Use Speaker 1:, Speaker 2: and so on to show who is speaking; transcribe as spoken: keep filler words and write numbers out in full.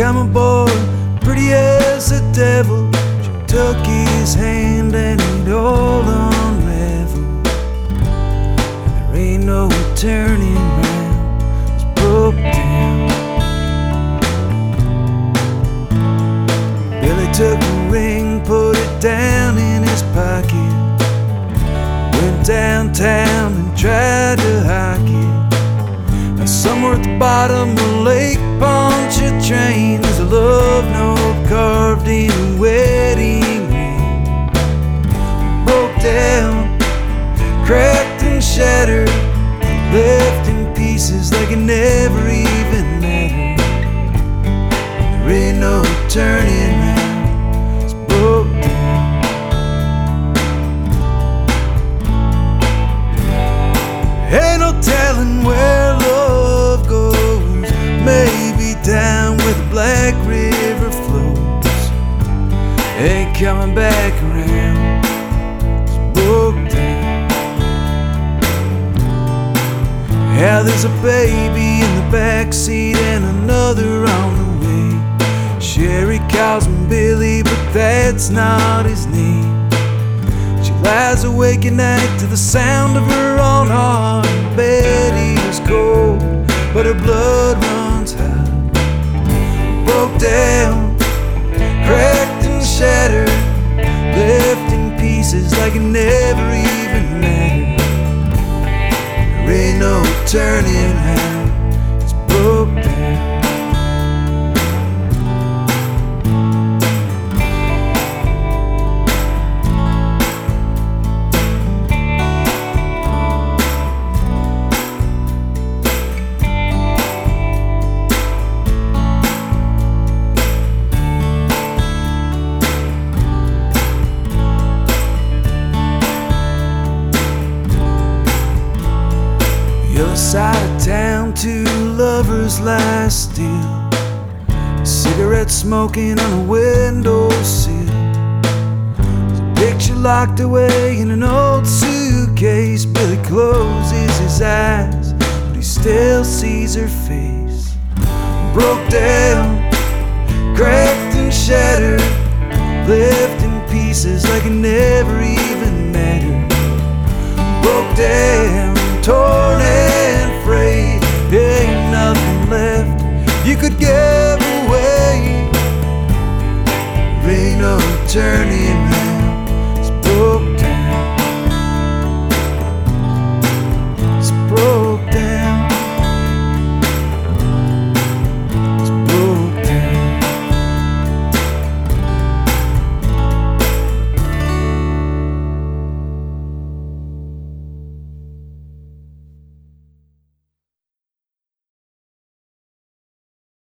Speaker 1: come aboard, pretty as the devil. She took his hand and it all unraveled. There ain't no turning round, it's broke down. Billy took the ring, put it down in his pocket, went downtown and tried to hike it. Now somewhere at the bottom of Lake Pontchartrain, there's a love note carved in a wedding ring. Broke down, cracked and shattered, left in pieces like it never even mattered. There ain't no turning round, it's broke down. Ain't no telling where love goes, maybe down where the Black River flows. Ain't coming back around, it's broke down. Yeah, there's a baby in the backseat and another on the way. Sherry calls him Billy, but that's not his name. She lies awake at night to the sound of her own heart. Betty is cold, but her blood runs hot. Broke down, cracked and shattered, left in pieces like it never even mattered. There ain't no turning round, it's broke down. Other side of town, two lovers lie still, cigarette smoking on a windowsill. There's a picture locked away in an old suitcase. Billy closes his eyes, but he still sees her face. Broke down, cracked and shattered, left in pieces like it never even mattered. Broke down, torn and frayed,